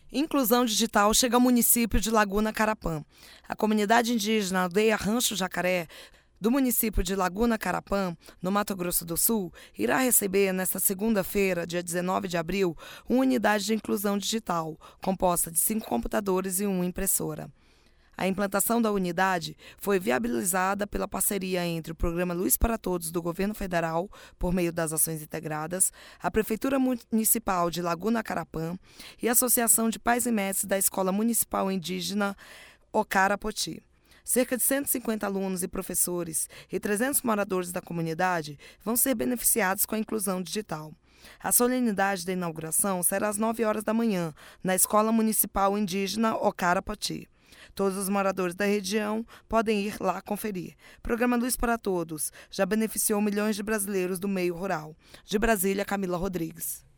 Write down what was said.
Inclusão digital chega ao município de Laguna Carapã. A comunidade indígena Aldeia Rancho Jacaré, do município de Laguna Carapã, no Mato Grosso do Sul, irá receber, nesta segunda-feira, dia 19 de abril, uma unidade de inclusão digital, composta de 5 computadores e uma impressora. A implantação da unidade foi viabilizada pela parceria entre o Programa Luz para Todos do Governo Federal, por meio das ações integradas, a Prefeitura Municipal de Laguna Carapã e a Associação de Pais e Mestres da Escola Municipal Indígena Ocarapoti. Cerca de 150 alunos e professores e 300 moradores da comunidade vão ser beneficiados com a inclusão digital. A solenidade da inauguração será às 9 horas da manhã, na Escola Municipal Indígena Ocarapoti. Todos os moradores da região podem ir lá conferir. Programa Luz para Todos já beneficiou milhões de brasileiros do meio rural. De Brasília, Camila Rodrigues.